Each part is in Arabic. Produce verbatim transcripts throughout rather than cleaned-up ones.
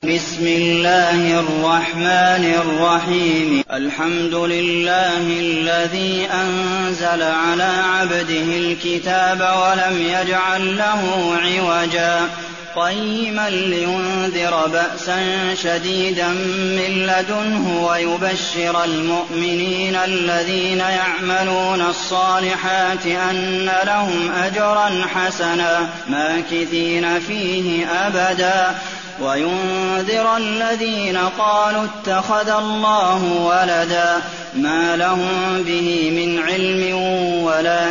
بسم الله الرحمن الرحيم الحمد لله الذي أنزل على عبده الكتاب ولم يجعل له عوجا قيما لينذر بأسا شديدا من لدنه ويبشر المؤمنين الذين يعملون الصالحات أن لهم أجرا حسنا ماكثين فيه أبدا وينذر الذين قالوا اتخذ الله ولدا ما لهم به من علم ولا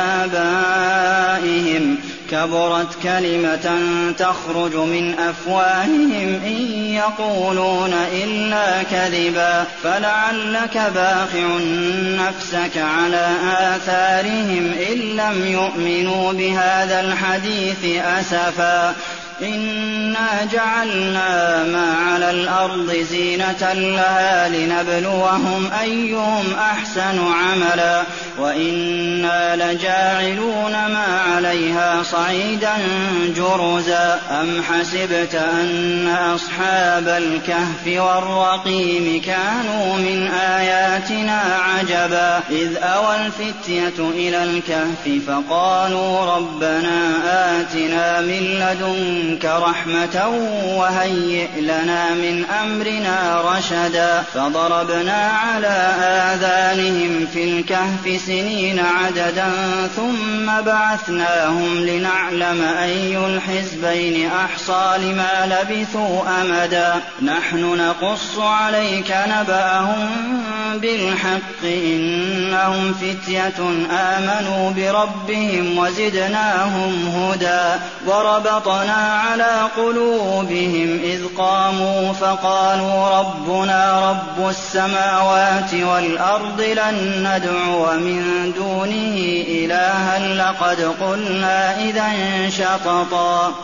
لآبائهم كبرت كلمة تخرج من أفواههم إن يقولون إلا كذبا فلعلك باخع نفسك على آثارهم إن لم يؤمنوا بهذا الحديث أسفا إنا جعلنا ما على الأرض زينة لها لنبلوهم أيهم أحسن عملا وإنا لجاعلون ما عليها صعيدا جرزا أم حسبت أن أصحاب الكهف والرقيم كانوا من آياتنا عجبا إذ أوى الفتية إلى الكهف فقالوا ربنا آتنا من لدنك رحمة وهيئ لنا من أمرنا رشدا فضربنا على آذانهم في الكهف سنين عددا ثم بعثناهم لنعلم أي الحزبين أحصى لما لبثوا أمدا نحن نقص عليك نبأهم بالحق إنهم فتية آمنوا بربهم وزدناهم هدى وربطنا على قلوبهم إذ قاموا فقالوا ربنا رب السماوات والأرض لن ندعو من دونه إلها لقد قلنا إذا شططا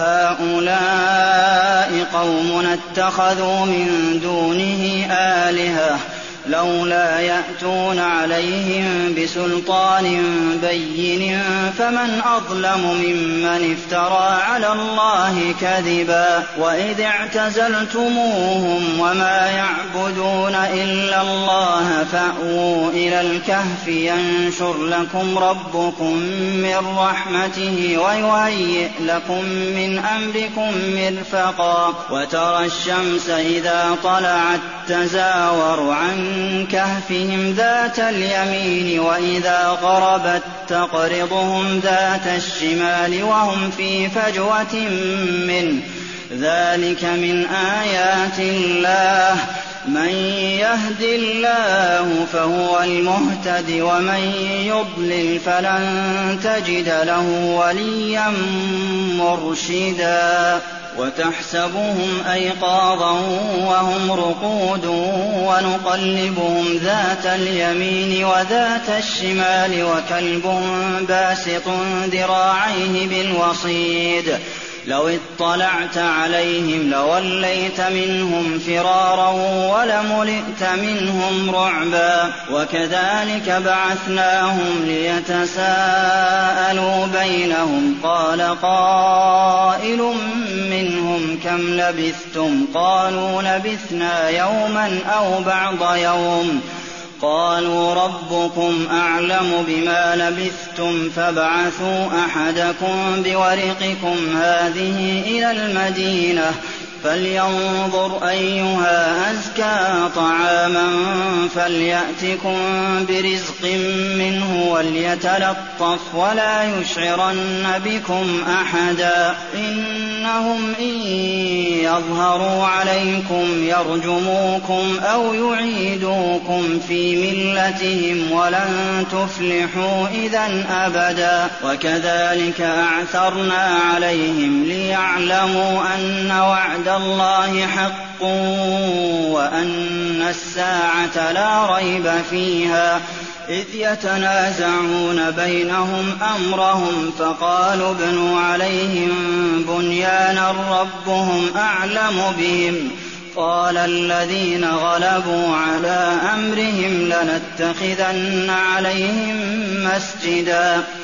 هؤلاء قومنا اتخذوا من دونه آلهة لولا يأتون عليهم بسلطان بين فمن أظلم ممن افترى على الله كذبا وإذ اعتزلتموهم وما يعبدون إلا الله فأووا إلى الكهف ينشر لكم ربكم من رحمته ويهيئ لكم من أمركم مرفقا وترى الشمس إذا طلعت تزاور عن كهفهم ذات اليمين وإذا غربت تقرضهم ذات الشمال وهم في فجوة منه ذلك من آيات الله من يهد الله فهو المهتد ومن يضلل فلن تجد له وليا مرشدا وتحسبهم أيقاظا وهم رقود ونقلبهم ذات اليمين وذات الشمال وكلبهم باسط ذراعيه بالوصيد لو اطلعت عليهم لوليت منهم فرارا ولملئت منهم رعبا وكذلك بعثناهم ليتساءلوا بينهم قال قائل منهم كم لبثتم قالوا لبثنا يوما أو بعض يوم قالوا ربكم أعلم بما لبثتم فابعثوا أحدكم بورقكم هذه إلى المدينة فلينظر أيها أزكى طعاما فليأتكم برزق منه وليتلطف ولا يشعرن بكم أحدا إنهم إن يظهروا عليكم يرجموكم أو يعيدوكم في ملتهم ولن تفلحوا إذا أبدا وكذلك أعثرنا عليهم ليعلموا أن وعد الله حق وأن الساعة لا ريب فيها إذ يتنازعون بينهم أمرهم فقالوا ابنوا عليهم بنيانا ربهم أعلم بهم قال الذين غلبوا على أمرهم لنتخذن عليهم مسجدا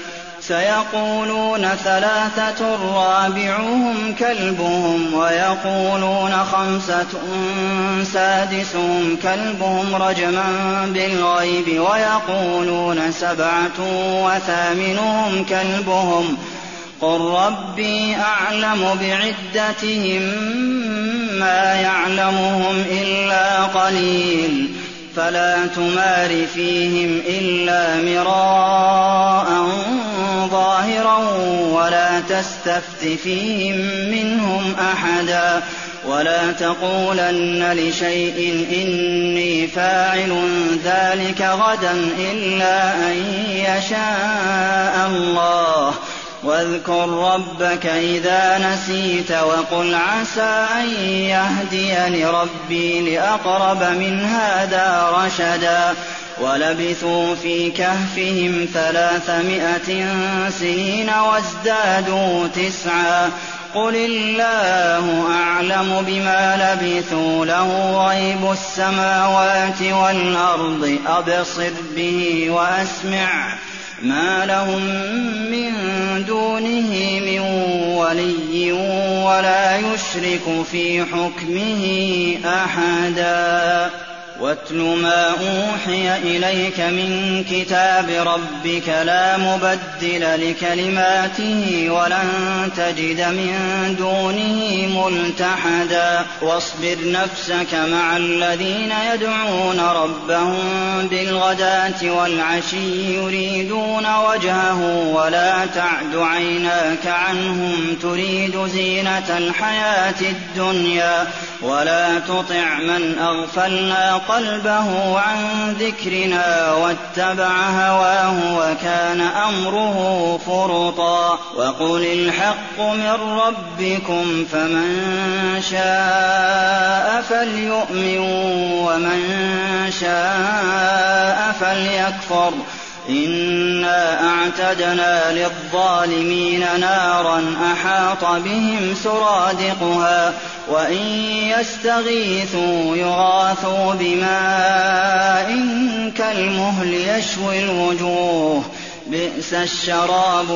سيقولون ثلاثة رابعهم كلبهم ويقولون خمسة سادسهم كلبهم رجما بالغيب ويقولون سبعة وثامنهم كلبهم قل ربي أعلم بعدتهم ما يعلمهم إلا قليل فلا تمار فيهم إلا مراء ظاهرا ولا تستفت فيهم منهم أحدا ولا تقولن لشيء إني فاعل ذلك غدا إلا أن يشاء الله واذكر ربك إذا نسيت وقل عسى أن يهديني ربي لأقرب من هذا رشدا ولبثوا في كهفهم ثلاثمائة سنين وازدادوا تسعا قل الله أعلم بما لبثوا له غيب السماوات والأرض أبصر به وأسمع ما لهم من دونه من ولي ولا يشرك في حكمه أحدا واتل ما أوحي إليك من كتاب ربك لا مبدل لكلماته ولن تجد من دونه ملتحدا واصبر نفسك مع الذين يدعون ربهم بالغداة والعشي يريدون وجهه ولا تعد عيناك عنهم تريد زينة الحياة الدنيا ولا تطع من أغفلنا قلبه عن ذكرنا واتبع هواه وكان أمره فرطا وقل الحق من ربكم فمن شاء فليؤمن ومن شاء فليكفر إنا أعتدنا للظالمين نارا أحاط بهم سرادقها وإن يستغيثوا يغاثوا بماء كالمهل يشوي الوجوه بئس الشراب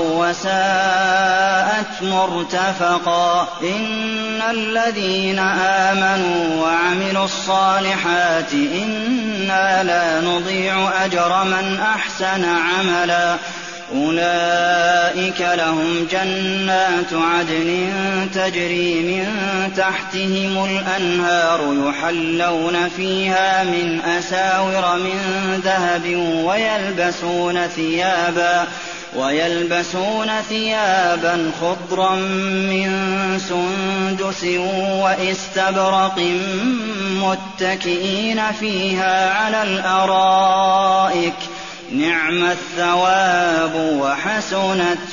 وساءت مرتفقا إن الذين آمنوا وعملوا الصالحات إنا لا نضيع أجر من أحسن عملا أولئك لهم جنات عدن تجري من تحتهم الأنهار يحلون فيها من أساور من ذهب ويلبسون ثيابا ويلبسون ثيابا خضرا من سندس وإستبرق متكئين فيها على الأرائك نعم الثواب وحسنت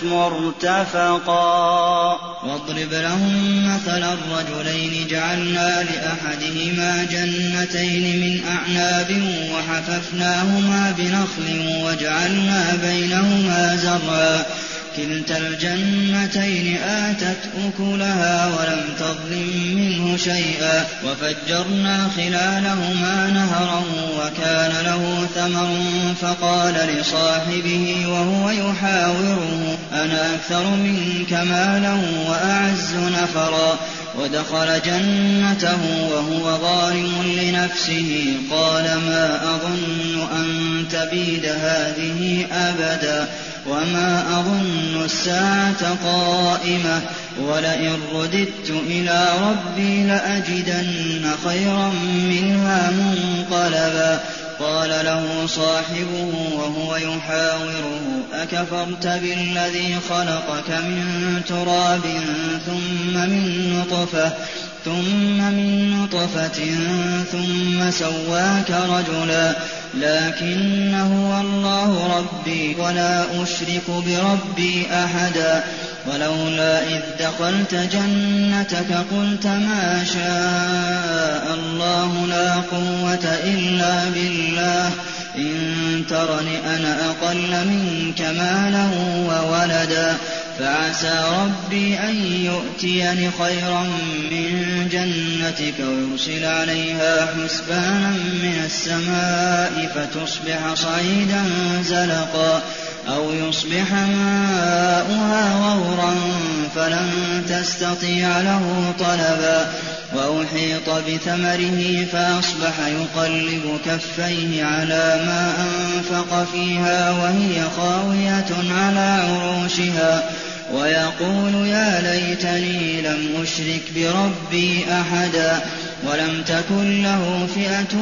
مرتفقا واضرب لهم مثل الرجلين جعلنا لأحدهما جنتين من أعناب وحففناهما بنخل وجعلنا بينهما زرعا كلتا الجنتين آتت أكلها ولم تظلم منه شيئا وفجرنا خلالهما نهرا وكان له ثمر فقال لصاحبه وهو يحاوره أنا أكثر منك مالا وأعز نفرا ودخل جنته وهو ظالم لنفسه قال ما أظن أن تبيد هذه أبدا وما أظن الساعة قائمة ولئن رددت إلى ربي لأجدن خيرا منها منقلبا قال له صاحبه وهو يحاوره أكفرت بالذي خلقك من تراب ثم من نطفة ثم من نطفة ثم سواك رجلا لكن هو الله ربي ولا أشرك بربي أحدا ولولا إذ دخلت جنتك قلت ما شاء الله لا قوة إلا بالله إن ترني أنا أقل منك مالا وولدا فعسى ربي أن يؤتيني خيرا من جنتك ويرسل عليها حسبانا من السماء فتصبح صعيدا زلقا أو يصبح ماؤها غورا فلن تستطيع له طلبا وأحيط بثمره فأصبح يقلب كفيه على ما أنفق فيها وهي خاوية على عروشها ويقول يا ليتني لم أشرك بربي أحدا ولم تكن له فئة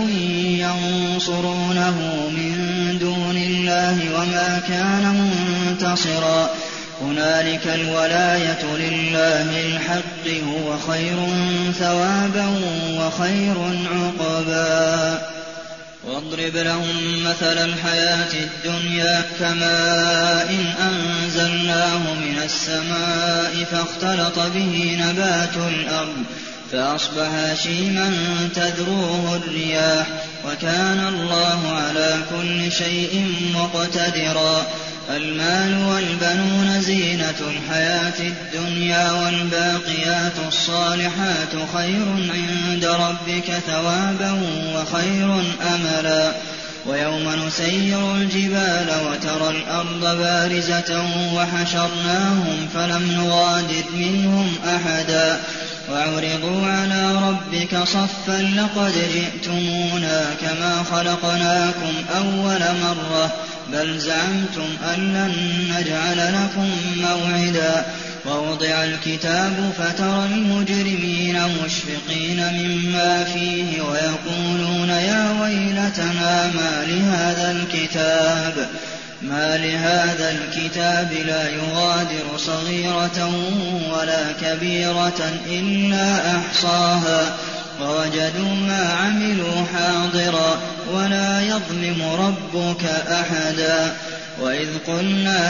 ينصرونه من دون الله وما كان منتصرا هنالك الولاية لله الحق هو خير ثوابا وخير عقبا واضرب لهم مثل الحياة الدنيا كماء إن أنزلناه من السماء فاختلط به نبات الأرض فأصبح هشيما تذروه الرياح وكان الله على كل شيء مقتدرا المال والبنون زينة الحياة الدنيا والباقيات الصالحات خير عند ربك ثوابا وخير أملا ويوم نسير الجبال وترى الأرض بارزة وحشرناهم فلم نغادر منهم أحدا وعرضوا على ربك صفا لقد جئتمونا كما خلقناكم أول مرة بل زعمتم أن لن نجعل لكم موعدا ووضع الكتاب فترى المجرمين مشفقين مما فيه ويقولون يا ويلتنا ما لهذا الكتاب ما لهذا الكتاب لا يغادر صغيرة ولا كبيرة إلا أحصاها ووجدوا ما عملوا حاضرا ولا يظلم ربك أحدا وإذ قلنا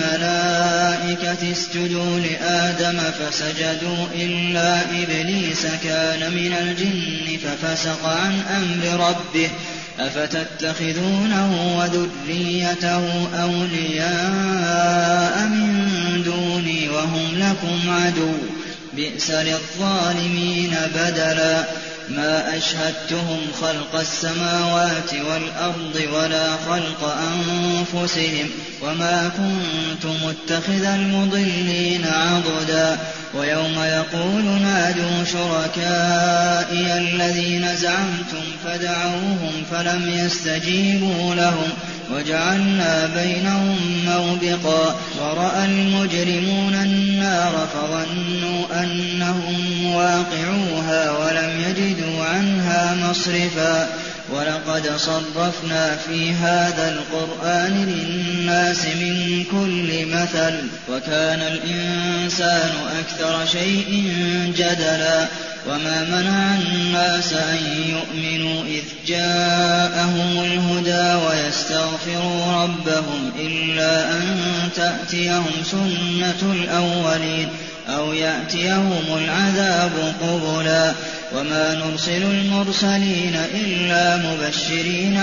للملائكة اسجدوا لآدم فسجدوا إلا إبليس كان من الجن ففسق عن أمر ربه أفتتخذونه وذريته أولياء من دوني وهم لكم عدو بئس للظالمين بدلا ما أشهدتهم خلق السماوات والأرض ولا خلق أنفسهم وما كنت متخذ المضلين عضدا ويوم يقول نادوا شركائي الذين زعمتم فدعوهم فلم يستجيبوا لهم وجعلنا بينهم موبقا ورأى المجرمون النار فظنوا أنهم واقعوها ولم يجدوا عنها مصرفا ولقد صرفنا في هذا القرآن للناس من كل مثل وكان الإنسان أكثر شيء جدلا وما منع الناس أن يؤمنوا إذ جاءهم الهدى ويستغفروا ربهم إلا أن تأتيهم سنة الأولين أو يأتيهم العذاب قبلا وما نرسل المرسلين إلا مبشرين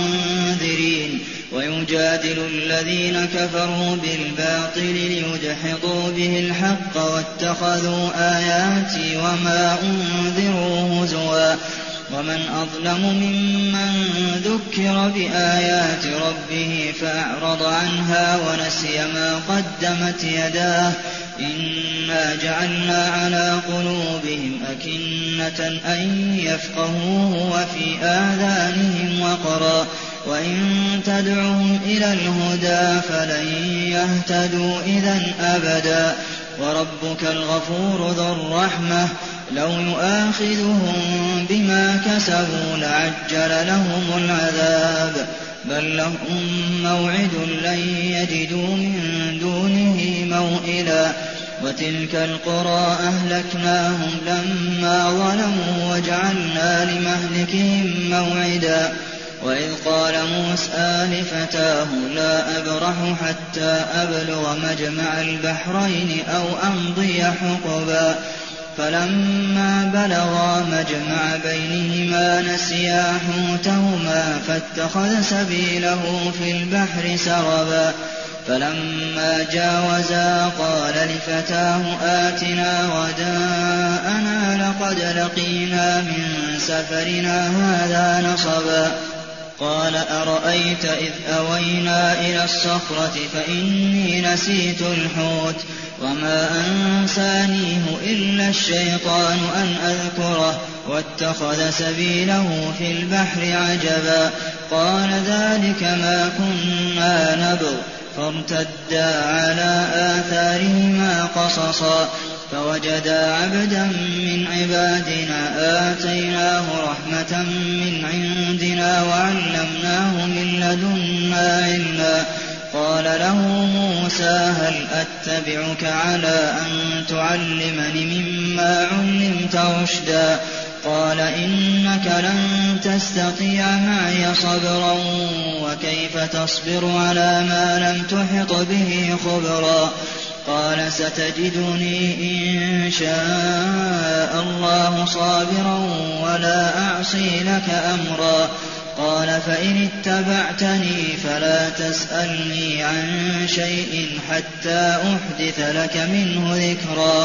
ومنذرين ويجادل الذين كفروا بالباطل ليدحضوا به الحق واتخذوا آياتي وما أنذروا هزوا ومن أظلم ممن ذكر بآيات ربه فأعرض عنها ونسي ما قدمت يداه إنا جعلنا على قلوبهم أكنة أن يفقهوه وفي آذانهم وقرا وإن تدعوهم إلى الهدى فلن يهتدوا إذا أبدا وربك الغفور ذو الرحمة لو يؤاخذهم بما كسبوا لعجل لهم العذاب بل لهم موعد لن يجدوا من دونه موئلا وتلك القرى أهلكناهم لما ظلموا وجعلنا لمهلكهم موعدا وإذ قال موسى لفتاه لا أبرح حتى أبلغ مجمع البحرين أو أمضي حقبا فلما بلغا مجمع بينهما نسيا حوتهما فاتخذ سبيله في البحر سربا فلما جاوزا قال لفتاه آتنا غداءنا لقد لقينا من سفرنا هذا نصبا قال أرأيت إذ أوينا إلى الصخرة فإني نسيت الحوت وما أنسانيه إلا الشيطان أن أذكره واتخذ سبيله في البحر عجبا قال ذلك ما كنا نبغ فارتدا على آثارهما قصصا فوجدا عبدا من عبادنا آتيناه رحمة من عندنا وعلمناه من لدنا علما قال له موسى هل أتبعك على أن تعلمني مما علمت رشدا قال إنك لن تستطيع معي صبرا وكيف تصبر على ما لم تحط به خبرا قال ستجدني إن شاء الله صابرا ولا أعصي لك أمرا قال فإن اتبعتني فلا تسألني عن شيء حتى أحدث لك منه ذكرا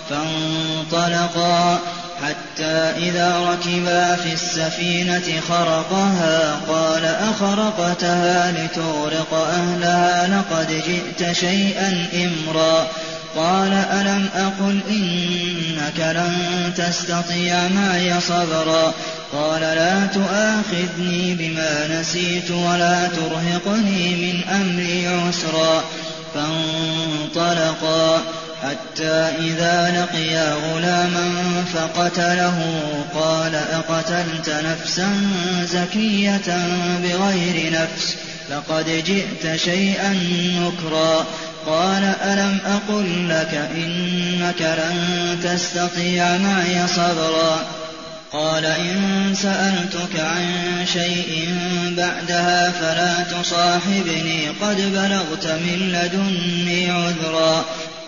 فانطلقا حتى إذا ركبا في السفينة خرقها قال أخرقتها لتغرق أهلها لقد جئت شيئا إمرا قال ألم أقل إنك لن تستطيع معي صبرا قال لا تؤاخذني بما نسيت ولا ترهقني من أمري عسرا فانطلقا حتى إذا لقيا غلاما فقتله قال أقتلت نفسا زكية بغير نفس لقد جئت شيئا نكرا قال ألم أقل لك إنك لن تستطيع معي صبرا قال إن سألتك عن شيء بعدها فلا تصاحبني قد بلغت من لدني عذرا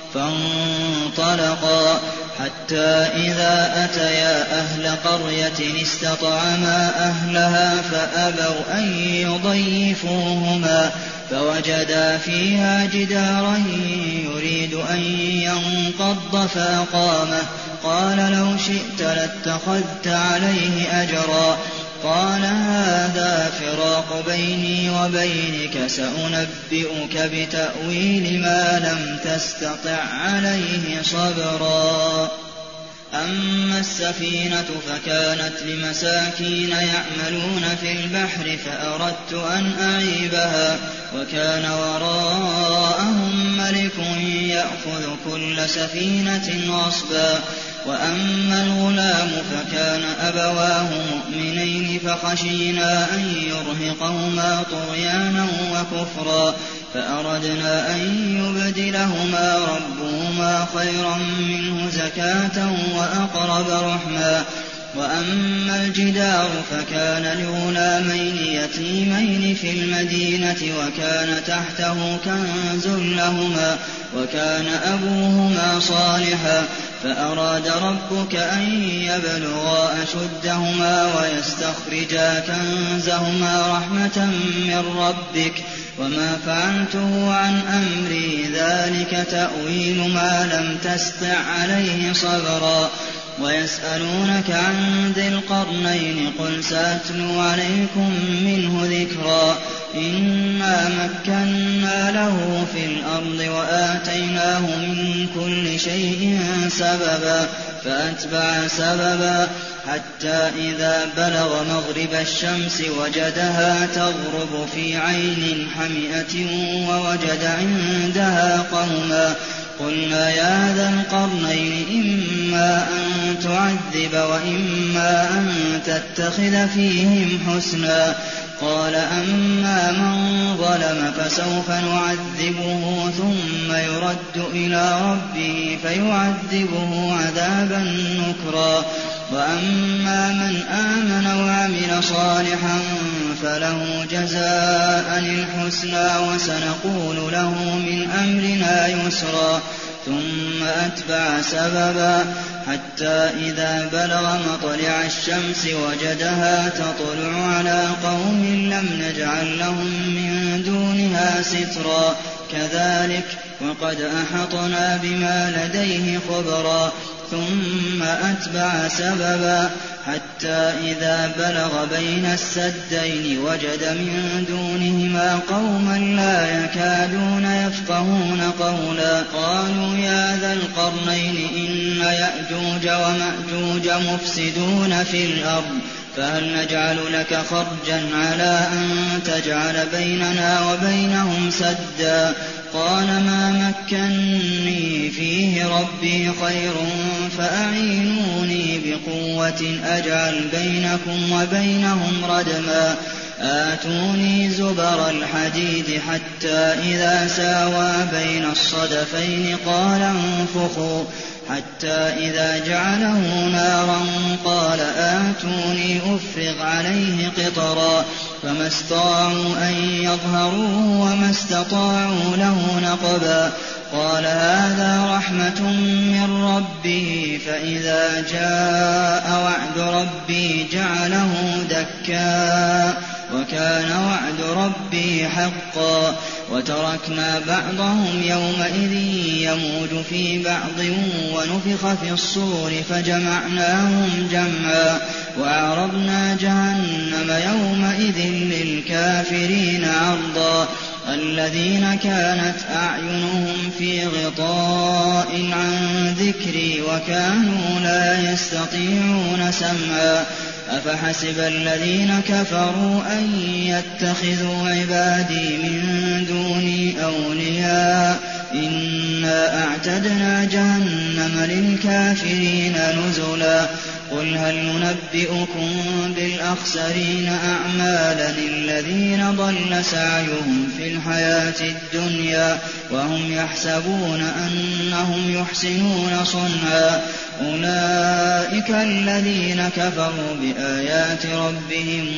فانطلقا حتى إذا أتيا أهل قرية استطعما أهلها فأبوا أن يضيفوهما فوجدا فيها جدارا يريد أن ينقض فأقامه قال لو شئت لاتخذت عليه أجرا قال هذا فراق بيني وبينك سأنبئك بتأويل ما لم تستطع عليه صبرا أما السفينة فكانت لمساكين يعملون في البحر فأردت أن أعيبها وكان وراءهم ملك يأخذ كل سفينة غصبا وأما الغلام فكان أبواه مؤمنين فخشينا أن يرهقهما طغيانا وكفرا فأردنا أن يبدلهما ربهما خيرا منه زكاة وأقرب رحما وأما الجدار فكان لغلامين يتيمين في المدينة وكان تحته كنز لهما وكان أبوهما صالحا فأراد ربك أن يبلغا أشدهما ويستخرجا كنزهما رحمة من ربك وما فعلته عن أمري ذلك تأويل ما لم تستع عليه صبرا ويسألونك عن ذي القرنين قل سأتلو عليكم منه ذكرا إنا مكنا له في الأرض وآتيناه من كل شيء سببا فأتبع سببا حتى إذا بلغ مغرب الشمس وجدها تغرب في عين حمئة ووجد عندها قوما قلنا يا ذا القرنين إما أن تعذب وإما أن تتخذ فيهم حسنا قال أما من ظلم فسوف نعذبه ثم يرد إلى ربه فيعذبه عذابا نكرا وأما من آمن وعمل صالحا فله جزاء الحسنى وسنقول له من أمرنا يسرا ثم أتبع سببا حتى إذا بلغ مطلع الشمس وجدها تطلع على قوم لم نجعل لهم من دونها سترا كذلك وقد أحطنا بما لديه خبرا ثم أتبع سببا حتى إذا بلغ بين السدين وجد من دونهما قوما لا يكادون يفقهون قولا قالوا يا ذا القرنين إن يأجوج ومأجوج مفسدون في الأرض فهل نجعل لك خرجا على أن تجعل بيننا وبينهم سدا قال ما مكني فيه ربي خير فأعينوني بقوة أجعل بينكم وبينهم ردما آتوني زبر الحديد حتى إذا ساوى بين الصدفين قال انفخوا حتى إذا جعله نارا قال آتوني أفرغ عليه قطرا فما استطاعوا أن يظهروه وما استطاعوا له نقبا قال هذا رحمة من ربي فإذا جاء وعد ربي جعله دكا وكان وعد ربي حقا وتركنا بعضهم يومئذ يموج في بعض ونفخ في الصور فجمعناهم جمعا وأعرضنا جهنم يومئذ للكافرين عرضا الذين كانت أعينهم في غطاء عن ذكري وكانوا لا يستطيعون سمعا أفحسب الذين كفروا أن يتخذوا عبادي من دوني أولياء إنا أعتدنا جهنم للكافرين نزلا قل هل ننبئكم بالأخسرين أعمالا الذين ضل سعيهم في الحياة الدنيا وهم يحسبون أنهم يحسنون صنعا أولئك الذين كفروا بآيات ربهم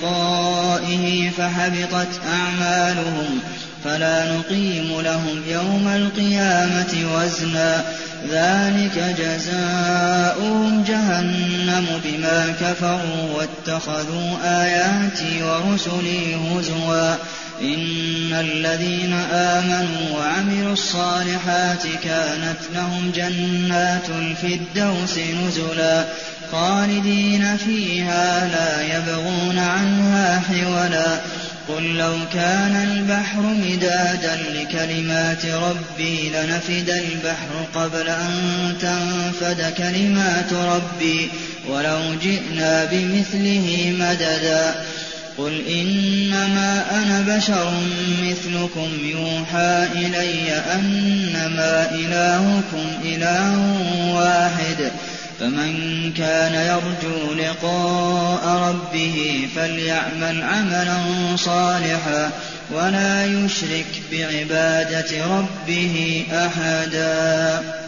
ولقائه فحبطت أعمالهم فلا نقيم لهم يوم القيامة وزنا ذلك جزاؤهم جهنم بما كفروا واتخذوا آياتي ورسلي هزوا إن الذين آمنوا وعملوا الصالحات كانت لهم جنات الفردوس نزلا خالدين فيها لا يبغون عنها حولا قل لو كان البحر مدادا لكلمات ربي لنفد البحر قبل أن تنفد كلمات ربي ولو جئنا بمثله مددا قل إنما أنا بشر مثلكم يوحى إلي أنما إلهكم إله واحد فمن كان يرجو لقاء ربه فليعمل عملا صالحا ولا يشرك بعبادة ربه أحدا